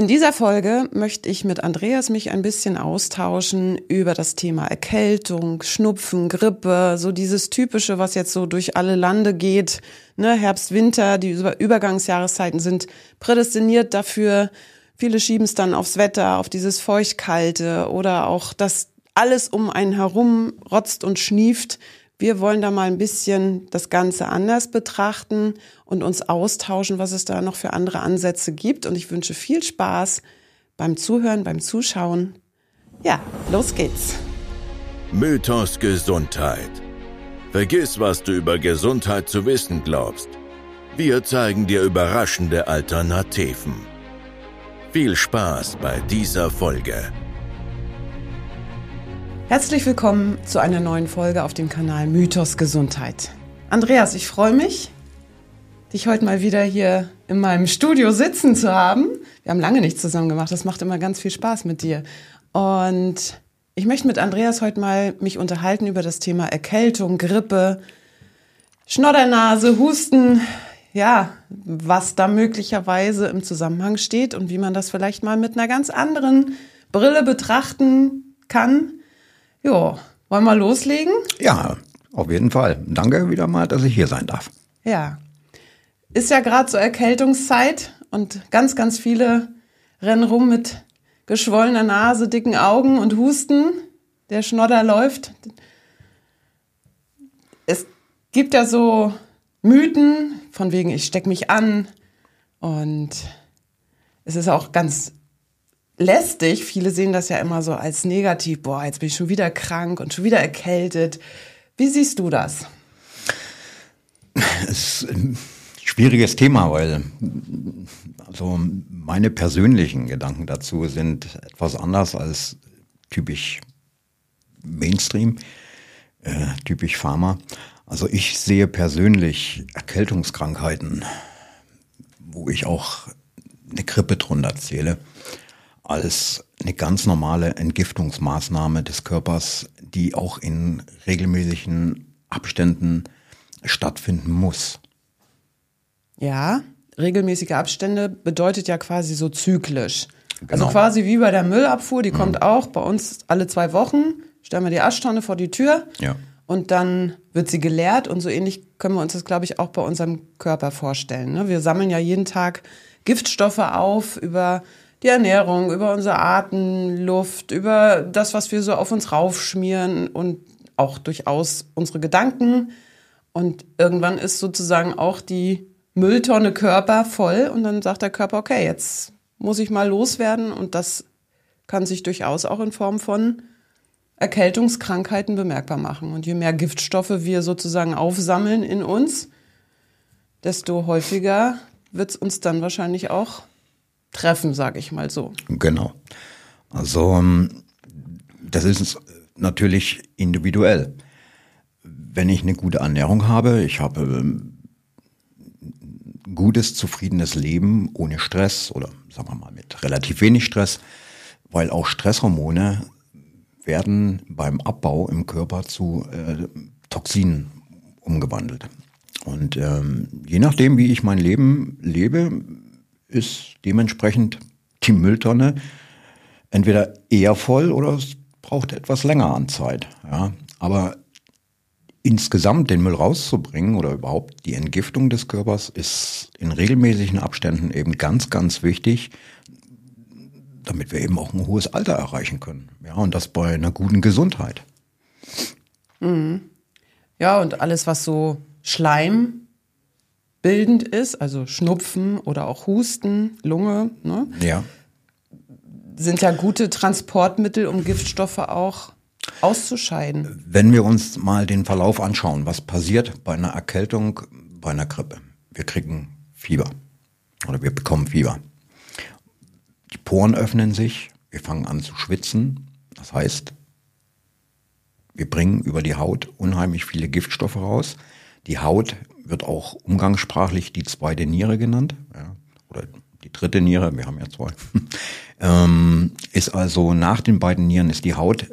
In dieser Folge möchte ich mit Andreas mich ein bisschen austauschen über das Thema Erkältung, Schnupfen, Grippe, so dieses Typische, was jetzt so durch alle Lande geht, ne? Herbst, Winter, die Übergangsjahreszeiten sind prädestiniert dafür. Viele schieben es dann aufs Wetter, auf dieses Feuchtkalte oder auch, dass alles um einen herum rotzt und schnieft. Wir wollen da mal ein bisschen das Ganze anders betrachten und uns austauschen, was es da noch für andere Ansätze gibt. Und ich wünsche viel Spaß beim Zuhören, beim Zuschauen. Ja, los geht's. Mythos Gesundheit. Vergiss, was du über Gesundheit zu wissen glaubst. Wir zeigen dir überraschende Alternativen. Viel Spaß bei dieser Folge. Herzlich willkommen zu einer neuen Folge auf dem Kanal Mythos Gesundheit. Andreas, ich freue mich, dich heute mal wieder hier in meinem Studio sitzen zu haben. Wir haben lange nichts zusammen gemacht, das macht immer ganz viel Spaß mit dir. Und ich möchte mit Andreas heute mal mich unterhalten über das Thema Erkältung, Grippe, Schnoddernase, Husten, ja, was da möglicherweise im Zusammenhang steht und wie man das vielleicht mal mit einer ganz anderen Brille betrachten kann. Jo, wollen wir loslegen? Ja, auf jeden Fall. Danke wieder mal, dass ich hier sein darf. Ja, ist ja gerade so Erkältungszeit und ganz, ganz viele rennen rum mit geschwollener Nase, dicken Augen und Husten. Der Schnodder läuft. Es gibt ja so Mythen, von wegen ich stecke mich an, und es ist auch ganz lästig. Viele sehen das ja immer so als negativ. Boah, jetzt bin ich schon wieder krank und schon wieder erkältet. Wie siehst du das? Es ist ein schwieriges Thema, weil also meine persönlichen Gedanken dazu sind etwas anders als typisch Mainstream, typisch Pharma. Also ich sehe persönlich Erkältungskrankheiten, wo ich auch eine Grippe drunter zähle, als eine ganz normale Entgiftungsmaßnahme des Körpers, die auch in regelmäßigen Abständen stattfinden muss. Ja, regelmäßige Abstände bedeutet ja quasi so zyklisch. Genau. Also quasi wie bei der Müllabfuhr, die kommt auch bei uns alle 2 Wochen, stellen wir die Aschtonne vor die Tür. Ja. Und dann wird sie geleert, und so ähnlich können wir uns das, glaube ich, auch bei unserem Körper vorstellen. Ne? Wir sammeln ja jeden Tag Giftstoffe auf über die Ernährung, über unsere Atemluft, über das, was wir so auf uns raufschmieren und auch durchaus unsere Gedanken. Und irgendwann ist sozusagen auch die Mülltonne Körper voll, und dann sagt der Körper, okay, jetzt muss ich mal loswerden, und das kann sich durchaus auch in Form von Erkältungskrankheiten bemerkbar machen. Und je mehr Giftstoffe wir sozusagen aufsammeln in uns, desto häufiger wird es uns dann wahrscheinlich auch treffen, sage ich mal so. Genau. Also das ist natürlich individuell. Wenn ich eine gute Ernährung habe, ich habe ein gutes, zufriedenes Leben ohne Stress oder sagen wir mal mit relativ wenig Stress, weil auch Stresshormone werden beim Abbau im Körper zu Toxinen umgewandelt. Und je nachdem, wie ich mein Leben lebe, ist dementsprechend die Mülltonne entweder eher voll oder es braucht etwas länger an Zeit. Ja. Aber insgesamt den Müll rauszubringen oder überhaupt die Entgiftung des Körpers ist in regelmäßigen Abständen eben ganz, ganz wichtig, damit wir eben auch ein hohes Alter erreichen können. Ja, und das bei einer guten Gesundheit. Mhm. Ja, und alles, was so schleimbildend ist, also Schnupfen oder auch Husten, Lunge, ne? Ja. Sind ja gute Transportmittel, um Giftstoffe auch auszuscheiden. Wenn wir uns mal den Verlauf anschauen, was passiert bei einer Erkältung, bei einer Grippe? Wir kriegen Fieber oder wir bekommen Fieber. Die Poren öffnen sich, wir fangen an zu schwitzen. Das heißt, wir bringen über die Haut unheimlich viele Giftstoffe raus. Die Haut wird auch umgangssprachlich die zweite Niere genannt, ja, oder die dritte Niere, wir haben ja 2. Ist also nach den beiden Nieren ist die Haut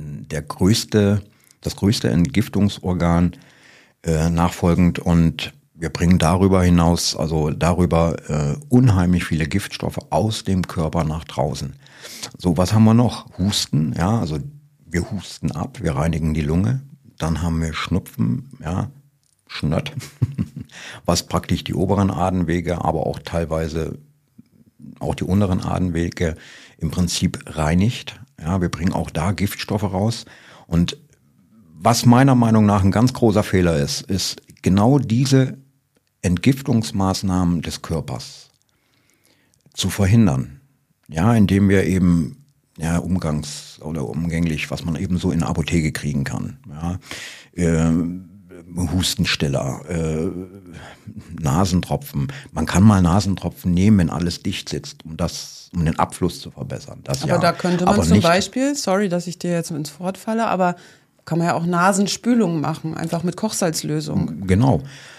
das größte Entgiftungsorgan nachfolgend, und wir bringen darüber hinaus, unheimlich viele Giftstoffe aus dem Körper nach draußen. So, was haben wir noch? Husten, ja, also wir husten ab, wir reinigen die Lunge. Dann haben wir Schnupfen, ja, Schnött, was praktisch die oberen Atemwege, aber auch teilweise auch die unteren Atemwege im Prinzip reinigt. Ja, wir bringen auch da Giftstoffe raus. Und was meiner Meinung nach ein ganz großer Fehler ist genau diese Entgiftungsmaßnahmen des Körpers zu verhindern. Ja, indem wir eben umgänglich, was man eben so in der Apotheke kriegen kann. Ja, Hustenstiller, Nasentropfen. Man kann mal Nasentropfen nehmen, wenn alles dicht sitzt, um den Abfluss zu verbessern. Aber da könnte man zum Beispiel, sorry, dass ich dir jetzt ins Wort falle, aber kann man ja auch Nasenspülungen machen, einfach mit Kochsalzlösung. Genau.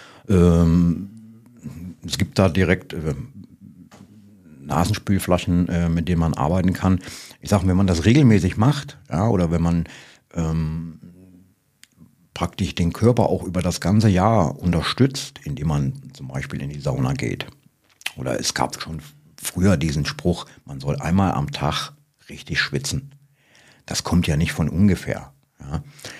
Es gibt da direkt Nasenspülflaschen, mit denen man arbeiten kann. Ich sage, wenn man das regelmäßig macht, ja, oder wenn man praktisch den Körper auch über das ganze Jahr unterstützt, indem man zum Beispiel in die Sauna geht. Oder es gab schon früher diesen Spruch, man soll einmal am Tag richtig schwitzen. Das kommt ja nicht von ungefähr. Ja.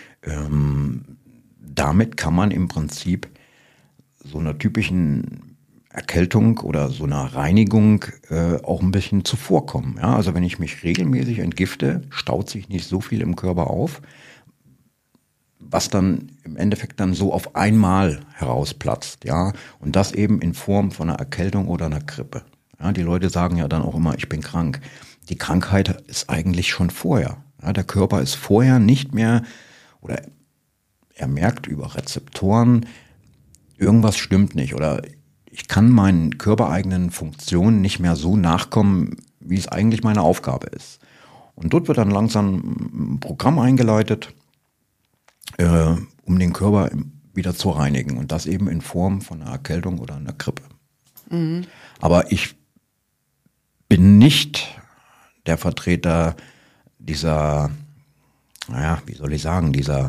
Damit kann man im Prinzip so einer typischen Erkältung oder so einer Reinigung auch ein bisschen zuvorkommen. Ja, also wenn ich mich regelmäßig entgifte, staut sich nicht so viel im Körper auf, was dann im Endeffekt dann so auf einmal herausplatzt. Ja, und das eben in Form von einer Erkältung oder einer Grippe. Ja, die Leute sagen ja dann auch immer, ich bin krank. Die Krankheit ist eigentlich schon vorher. Ja, der Körper ist vorher nicht mehr, oder er merkt über Rezeptoren, irgendwas stimmt nicht, oder ich kann meinen körpereigenen Funktionen nicht mehr so nachkommen, wie es eigentlich meine Aufgabe ist. Und dort wird dann langsam ein Programm eingeleitet, um den Körper wieder zu reinigen. Und das eben in Form von einer Erkältung oder einer Grippe. Mhm. Aber ich bin nicht der Vertreter dieser, dieser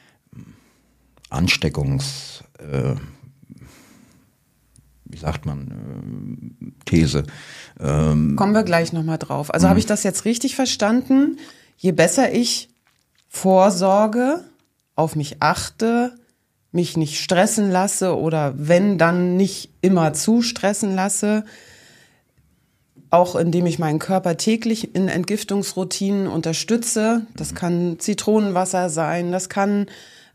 These. Kommen wir gleich nochmal drauf. Also habe ich das jetzt richtig verstanden? Je besser ich vorsorge, auf mich achte, mich nicht stressen lasse oder wenn, dann nicht immer zu stressen lasse, auch indem ich meinen Körper täglich in Entgiftungsroutinen unterstütze. Das kann Zitronenwasser sein, das kann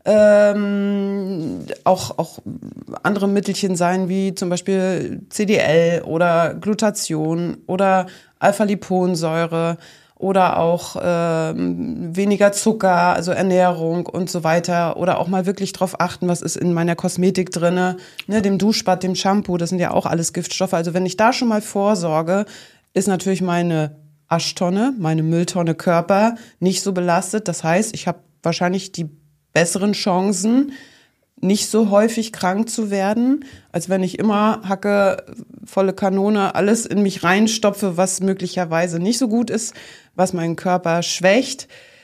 auch andere Mittelchen sein, wie zum Beispiel CDL oder Glutathion oder Alpha-Liponsäure oder auch weniger Zucker, also Ernährung und so weiter. Oder auch mal wirklich drauf achten, was ist in meiner Kosmetik drinne, ne, dem Duschbad, dem Shampoo, das sind ja auch alles Giftstoffe. Also wenn ich da schon mal vorsorge, ist natürlich meine Aschtonne, meine Mülltonne Körper nicht so belastet. Das heißt, ich habe wahrscheinlich die besseren Chancen, nicht so häufig krank zu werden, als wenn ich immer Hacke, volle Kanone, alles in mich reinstopfe, was möglicherweise nicht so gut ist, was meinen Körper schwächt,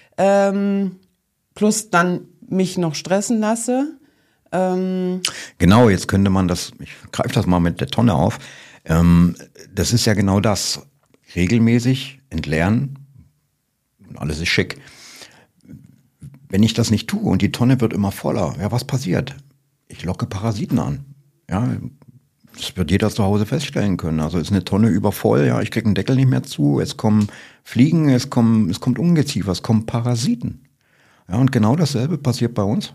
plus dann mich noch stressen lasse. Genau, jetzt könnte man ich greife das mal mit der Tonne auf, das ist ja genau das, regelmäßig entleeren und alles ist schick. Wenn ich das nicht tue und die Tonne wird immer voller, ja, was passiert? Ich locke Parasiten an. Ja, das wird jeder zu Hause feststellen können. Also ist eine Tonne übervoll, ja, ich kriege einen Deckel nicht mehr zu, es kommen Fliegen, es kommt Ungeziefer, es kommen Parasiten. Ja, und genau dasselbe passiert bei uns.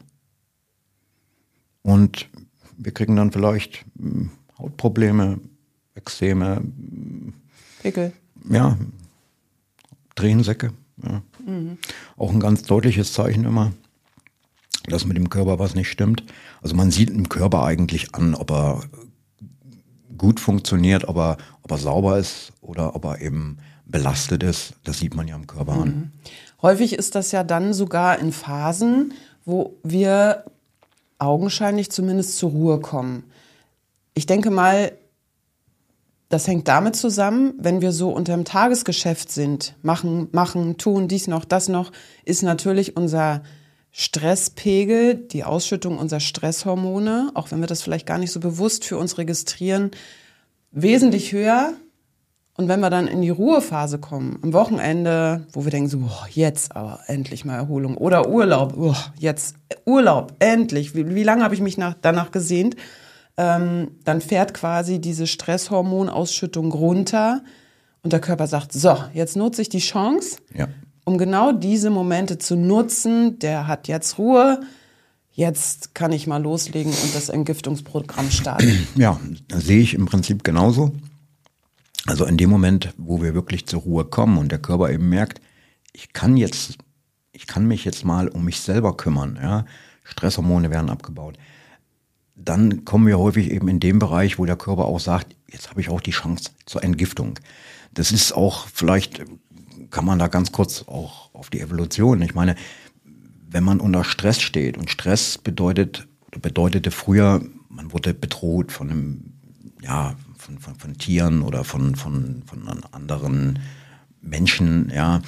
Und wir kriegen dann vielleicht Hautprobleme, Ekzeme, Pickel. Ja, Tränensäcke. Ja. Auch ein ganz deutliches Zeichen immer, dass mit dem Körper was nicht stimmt. Also man sieht im Körper eigentlich an, ob er gut funktioniert, ob er sauber ist oder ob er eben belastet ist. Das sieht man ja im Körper an. Häufig ist das ja dann sogar in Phasen, wo wir augenscheinlich zumindest zur Ruhe kommen. Ich denke mal, das hängt damit zusammen, wenn wir so unter dem Tagesgeschäft sind, machen, tun, dies noch, das noch, ist natürlich unser Stresspegel, die Ausschüttung unserer Stresshormone, auch wenn wir das vielleicht gar nicht so bewusst für uns registrieren, wesentlich höher. Und wenn wir dann in die Ruhephase kommen, am Wochenende, wo wir denken so, boah, jetzt aber endlich mal Erholung oder Urlaub, jetzt Urlaub, endlich, wie lange habe ich mich danach gesehnt, dann fährt quasi diese Stresshormonausschüttung runter und der Körper sagt, so, jetzt nutze ich die Chance, um genau diese Momente zu nutzen, der hat jetzt Ruhe, jetzt kann ich mal loslegen und das Entgiftungsprogramm starten. Ja, das sehe ich im Prinzip genauso. Also in dem Moment, wo wir wirklich zur Ruhe kommen und der Körper eben merkt, ich kann mich jetzt mal um mich selber kümmern, ja, Stresshormone werden abgebaut, dann kommen wir häufig eben in dem Bereich, wo der Körper auch sagt, jetzt habe ich auch die Chance zur Entgiftung. Das ist auch, vielleicht kann man da ganz kurz auch auf die Evolution, ich meine, wenn man unter Stress steht und Stress bedeutete früher, man wurde bedroht von einem, von Tieren oder von anderen Menschen, ja.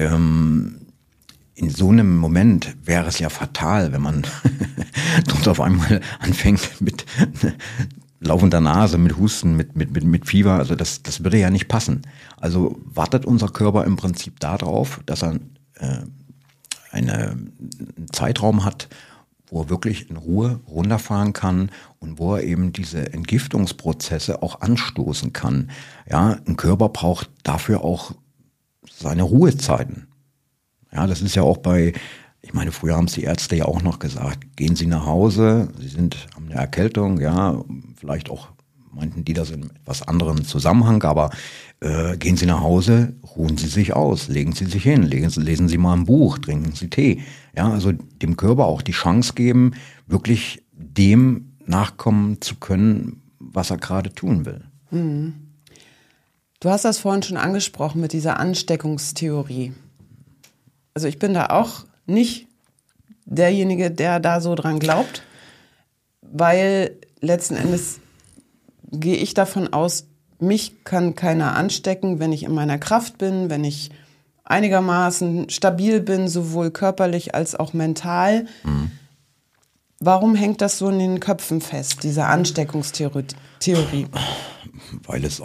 In so einem Moment wäre es ja fatal, wenn man dort auf einmal anfängt mit laufender Nase, mit Husten, mit Fieber. Also das würde ja nicht passen. Also wartet unser Körper im Prinzip darauf, dass er einen Zeitraum hat, wo er wirklich in Ruhe runterfahren kann und wo er eben diese Entgiftungsprozesse auch anstoßen kann. Ja, ein Körper braucht dafür auch seine Ruhezeiten. Ja, das ist ja auch ich meine, früher haben es die Ärzte ja auch noch gesagt, gehen Sie nach Hause, Sie haben eine Erkältung, ja, vielleicht auch meinten die das in etwas anderen Zusammenhang, aber gehen Sie nach Hause, ruhen Sie sich aus, legen Sie sich hin, lesen Sie mal ein Buch, trinken Sie Tee. Ja, also dem Körper auch die Chance geben, wirklich dem nachkommen zu können, was er gerade tun will. Mhm. Du hast das vorhin schon angesprochen mit dieser Ansteckungstheorie. Also ich bin da auch nicht derjenige, der da so dran glaubt, weil letzten Endes gehe ich davon aus, mich kann keiner anstecken, wenn ich in meiner Kraft bin, wenn ich einigermaßen stabil bin, sowohl körperlich als auch mental. Mhm. Warum hängt das so in den Köpfen fest, diese Ansteckungstheorie? Weil es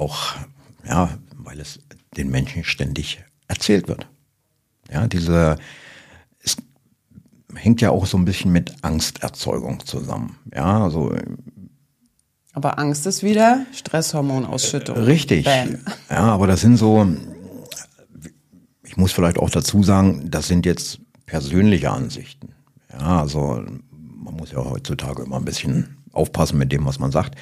den Menschen ständig erzählt wird. Ja, es hängt ja auch so ein bisschen mit Angsterzeugung zusammen. Ja, also. Aber Angst ist wieder Stresshormonausschüttung. Richtig. Bam. Ja, aber das sind so, ich muss vielleicht auch dazu sagen, das sind jetzt persönliche Ansichten. Ja, also man muss ja heutzutage immer ein bisschen aufpassen mit dem, was man sagt.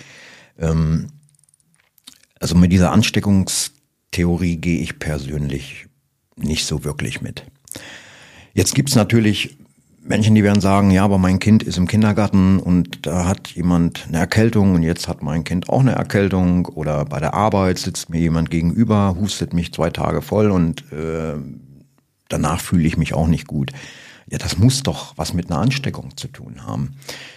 Also mit dieser Ansteckungstheorie gehe ich persönlich nicht so wirklich mit. Jetzt gibt's natürlich Menschen, die werden sagen, ja, aber mein Kind ist im Kindergarten und da hat jemand eine Erkältung und jetzt hat mein Kind auch eine Erkältung, oder bei der Arbeit sitzt mir jemand gegenüber, hustet mich 2 Tage voll und danach fühle ich mich auch nicht gut. Ja, das muss doch was mit einer Ansteckung zu tun haben.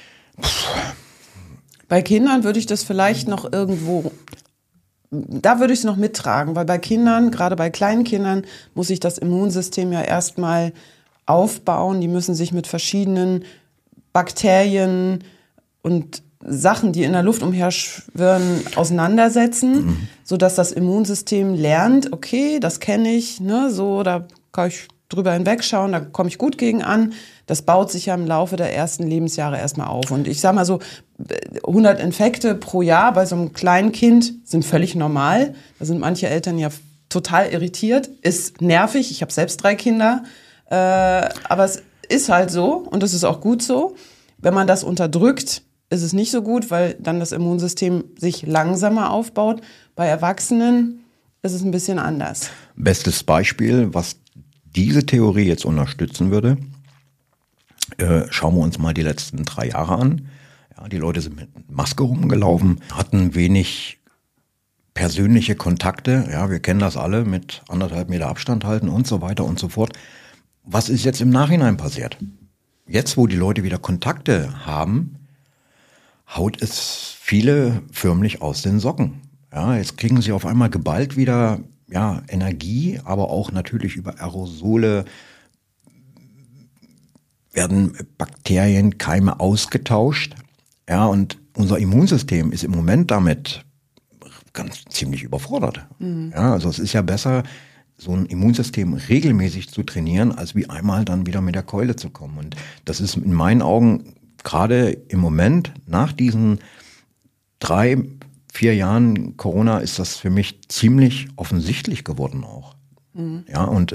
Bei Kindern würde ich das vielleicht noch irgendwo, da würde ich es noch mittragen, weil bei Kindern, gerade bei kleinen Kindern, muss sich das Immunsystem ja erstmal aufbauen. Die müssen sich mit verschiedenen Bakterien und Sachen, die in der Luft umherschwirren, auseinandersetzen, sodass das Immunsystem lernt, okay, das kenne ich, ne, so, da kann ich drüber hinwegschauen, da komme ich gut gegen an. Das baut sich ja im Laufe der ersten Lebensjahre erstmal auf. Und ich sage mal so, 100 Infekte pro Jahr bei so einem kleinen Kind sind völlig normal. Da sind manche Eltern ja total irritiert, ist nervig. Ich habe selbst 3 Kinder. Aber es ist halt so und es ist auch gut so. Wenn man das unterdrückt, ist es nicht so gut, weil dann das Immunsystem sich langsamer aufbaut. Bei Erwachsenen ist es ein bisschen anders. Bestes Beispiel, was diese Theorie jetzt unterstützen würde, schauen wir uns mal die letzten 3 Jahre an. Ja, die Leute sind mit Maske rumgelaufen, hatten wenig persönliche Kontakte. Ja, wir kennen das alle, mit 1,5 Meter Abstand halten und so weiter und so fort. Was ist jetzt im Nachhinein passiert? Jetzt, wo die Leute wieder Kontakte haben, haut es viele förmlich aus den Socken. Ja, jetzt kriegen sie auf einmal geballt wieder Energie, aber auch natürlich über Aerosole werden Bakterien, Keime ausgetauscht. Ja, und unser Immunsystem ist im Moment damit ganz ziemlich überfordert. Ja, also es ist ja besser, so ein Immunsystem regelmäßig zu trainieren, als wie einmal dann wieder mit der Keule zu kommen. Und das ist in meinen Augen gerade im Moment, nach diesen 3-4 Jahren Corona, ist das für mich ziemlich offensichtlich geworden auch. Ja, und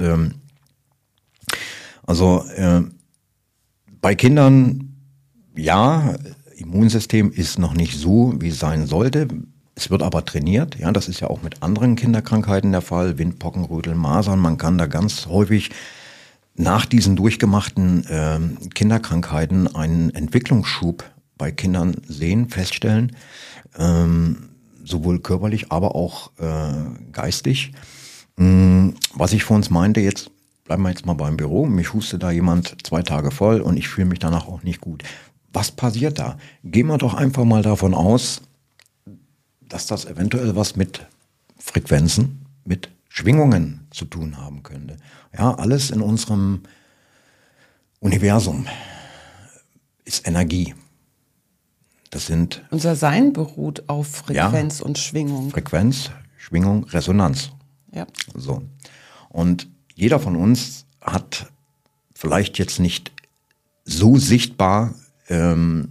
bei Kindern, ja, Immunsystem ist noch nicht so, wie es sein sollte. Es wird aber trainiert. Ja, das ist ja auch mit anderen Kinderkrankheiten der Fall. Windpocken, Röteln, Masern. Man kann da ganz häufig nach diesen durchgemachten Kinderkrankheiten einen Entwicklungsschub bei Kindern sehen, feststellen. Sowohl körperlich, aber auch geistig. Was ich vor uns meinte, jetzt bleiben wir jetzt mal beim Büro. Mich hustet da jemand 2 Tage voll und ich fühle mich danach auch nicht gut. Was passiert da? Gehen wir doch einfach mal davon aus, dass das eventuell was mit Frequenzen, mit Schwingungen zu tun haben könnte. Ja, alles in unserem Universum ist Energie. Das sind unser Sein beruht auf Frequenz und Schwingung. Frequenz, Schwingung, Resonanz. Ja. So. Und jeder von uns hat vielleicht jetzt nicht so sichtbar eine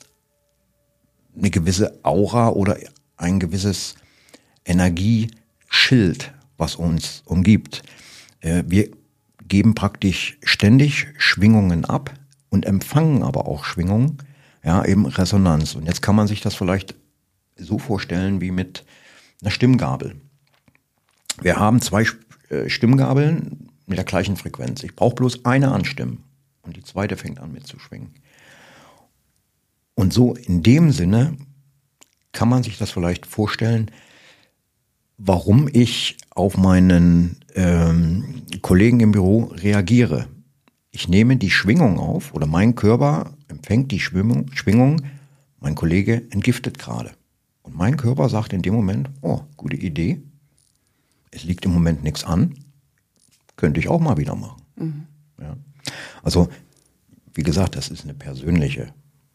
gewisse Aura oder ein gewisses Energieschild, was uns umgibt. Wir geben praktisch ständig Schwingungen ab und empfangen aber auch Schwingungen, ja, eben Resonanz. Und jetzt kann man sich das vielleicht so vorstellen wie mit einer Stimmgabel. Wir haben 2 Stimmgabeln mit der gleichen Frequenz. Ich brauche bloß eine anstimmen und die zweite fängt an mitzuschwingen. Und so in dem Sinne kann man sich das vielleicht vorstellen, warum ich auf meinen Kollegen im Büro reagiere. Ich nehme die Schwingung auf oder mein Körper empfängt die Schwingung, mein Kollege entgiftet gerade. Und mein Körper sagt in dem Moment, oh, gute Idee, es liegt im Moment nichts an, könnte ich auch mal wieder machen. Ja. Also, wie gesagt, das ist eine persönliche.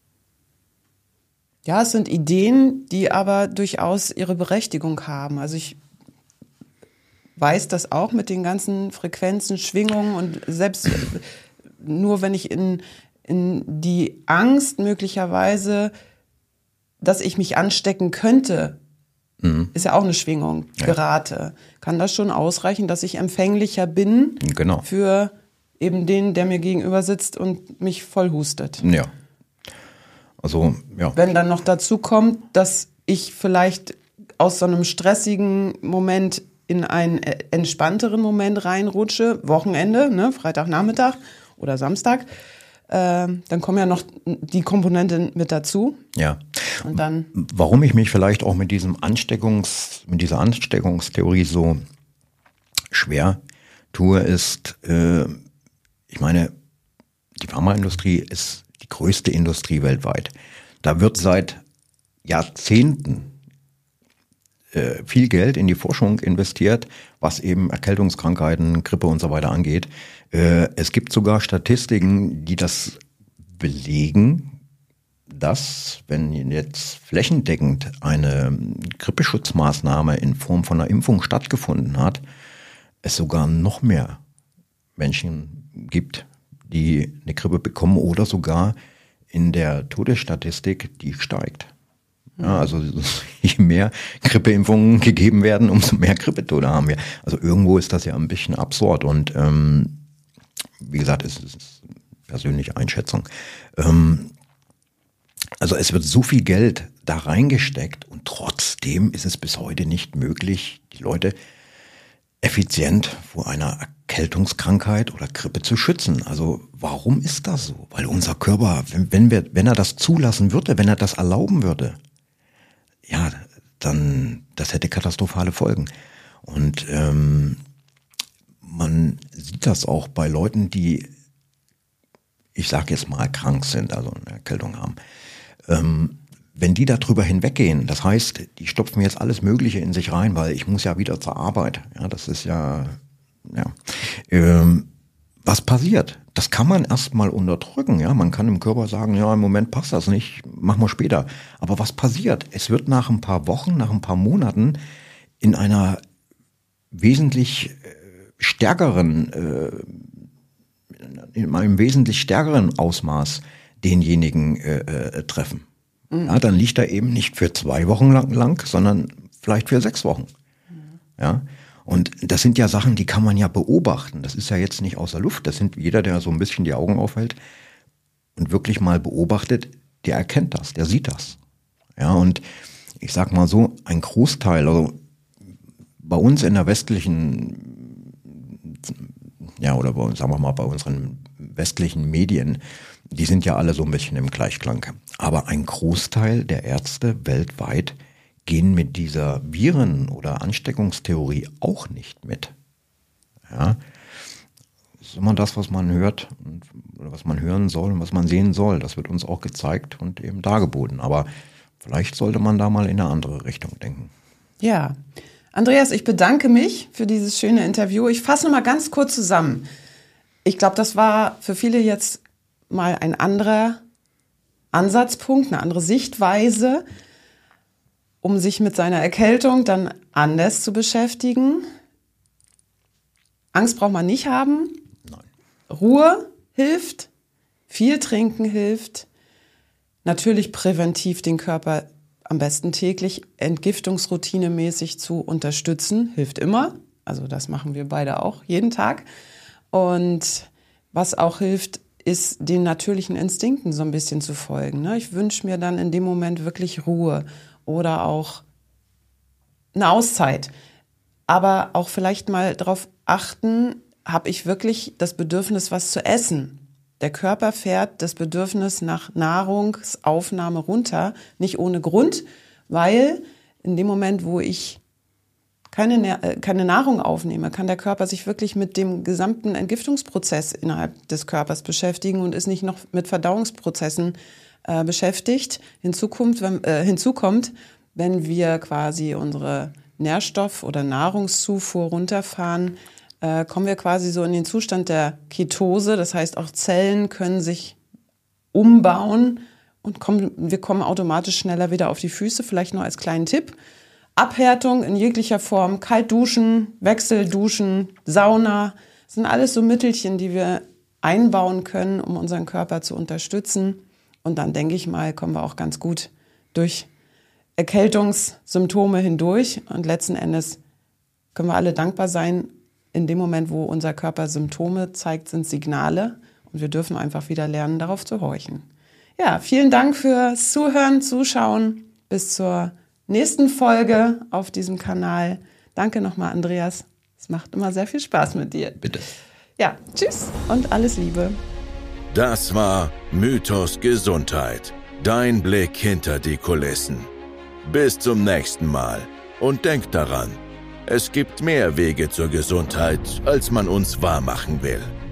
Ja, es sind Ideen, die aber durchaus ihre Berechtigung haben. Also ich weiß das auch mit den ganzen Frequenzen, Schwingungen und selbst nur wenn ich in die Angst möglicherweise, dass ich mich anstecken könnte, ist ja auch eine Schwingung, gerate, kann das schon ausreichen, dass ich empfänglicher bin für eben den, der mir gegenüber sitzt und mich voll hustet. Ja. Also, ja. Wenn dann noch dazu kommt, dass ich vielleicht aus so einem stressigen Moment in einen entspannteren Moment reinrutsche, Wochenende, ne, Freitagnachmittag oder Samstag, dann kommen ja noch die Komponenten mit dazu. Ja. Und dann. Warum ich mich vielleicht auch mit dieser Ansteckungstheorie so schwer tue, ist, ich meine, die Pharmaindustrie ist die größte Industrie weltweit. Da wird seit Jahrzehnten viel Geld in die Forschung investiert, was eben Erkältungskrankheiten, Grippe und so weiter angeht. Es gibt sogar Statistiken, die das belegen, dass, wenn jetzt flächendeckend eine Grippeschutzmaßnahme in Form von einer Impfung stattgefunden hat, es sogar noch mehr Menschen gibt, die eine Grippe bekommen oder sogar in der Todesstatistik, die steigt. Ja, also je mehr Grippeimpfungen gegeben werden, umso mehr Grippetote haben wir. Also irgendwo ist das ja ein bisschen absurd und wie gesagt, es ist persönliche Einschätzung. Also es wird so viel Geld da reingesteckt und trotzdem ist es bis heute nicht möglich, die Leute effizient vor einer Erkältungskrankheit oder Grippe zu schützen. Also warum ist das so? Weil unser Körper, wenn er das zulassen würde, wenn er das erlauben würde, ja, dann das hätte katastrophale Folgen. Und man sieht das auch bei Leuten, die, ich sage jetzt mal, krank sind, also eine Erkältung haben. Wenn die darüber hinweggehen, das heißt, die stopfen jetzt alles Mögliche in sich rein, weil ich muss ja wieder zur Arbeit. Ja, das ist ja. was passiert? Das kann man erstmal unterdrücken, ja. Man kann im Körper sagen, ja, im Moment passt das nicht, machen wir später. Aber was passiert? Es wird nach ein paar Wochen, nach ein paar Monaten in einer wesentlich stärkeren, in einem wesentlich stärkeren Ausmaß denjenigen treffen. Ja, dann liegt er eben nicht für 2 Wochen lang, sondern vielleicht für 6 Wochen. Ja. Und das sind ja Sachen, die kann man ja beobachten. Das ist ja jetzt nicht aus der Luft. Das sind jeder, der so ein bisschen die Augen aufhält und wirklich mal beobachtet, der erkennt das, der sieht das. Ja, und ich sag mal so, ein Großteil, also bei uns in der westlichen, ja, oder sagen wir mal bei unseren westlichen Medien, die sind ja alle so ein bisschen im Gleichklang. Aber ein Großteil der Ärzte weltweit gehen mit dieser Viren- oder Ansteckungstheorie auch nicht mit. Ja, das ist immer das, was man hört oder was man hören soll und was man sehen soll. Das wird uns auch gezeigt und eben dargeboten. Aber vielleicht sollte man da mal in eine andere Richtung denken. Ja, Andreas, ich bedanke mich für dieses schöne Interview. Ich fasse noch mal ganz kurz zusammen. Ich glaube, das war für viele jetzt mal ein anderer Ansatzpunkt, eine andere Sichtweise, um sich mit seiner Erkältung dann anders zu beschäftigen. Angst braucht man nicht haben. Nein. Ruhe hilft, viel trinken hilft. Natürlich präventiv den Körper am besten täglich entgiftungsroutinemäßig zu unterstützen, hilft immer. Also das machen wir beide auch jeden Tag. Und was auch hilft, ist den natürlichen Instinkten so ein bisschen zu folgen. Ich wünsche mir dann in dem Moment wirklich Ruhe. Oder auch eine Auszeit. Aber auch vielleicht mal darauf achten, habe ich wirklich das Bedürfnis, was zu essen? Der Körper fährt das Bedürfnis nach Nahrungsaufnahme runter, nicht ohne Grund, weil in dem Moment, wo ich keine Nahrung aufnehme, kann der Körper sich wirklich mit dem gesamten Entgiftungsprozess innerhalb des Körpers beschäftigen und ist nicht noch mit Verdauungsprozessen beschäftigt. Hinzu kommt, wenn wir quasi unsere Nährstoff- oder Nahrungszufuhr runterfahren, kommen wir quasi so in den Zustand der Ketose. Das heißt, auch Zellen können sich umbauen und wir kommen automatisch schneller wieder auf die Füße. Vielleicht noch als kleinen Tipp. Abhärtung in jeglicher Form, kalt duschen, Wechselduschen, Sauna, das sind alles so Mittelchen, die wir einbauen können, um unseren Körper zu unterstützen. Und dann, denke ich mal, kommen wir auch ganz gut durch Erkältungssymptome hindurch. Und letzten Endes können wir alle dankbar sein. In dem Moment, wo unser Körper Symptome zeigt, sind Signale. Und wir dürfen einfach wieder lernen, darauf zu horchen. Ja, vielen Dank fürs Zuhören, Zuschauen. Bis zur nächsten Folge auf diesem Kanal. Danke nochmal, Andreas. Es macht immer sehr viel Spaß mit dir. Bitte. Ja, tschüss und alles Liebe. Das war Mythos Gesundheit. Dein Blick hinter die Kulissen. Bis zum nächsten Mal. Und denk daran, es gibt mehr Wege zur Gesundheit, als man uns wahrmachen will.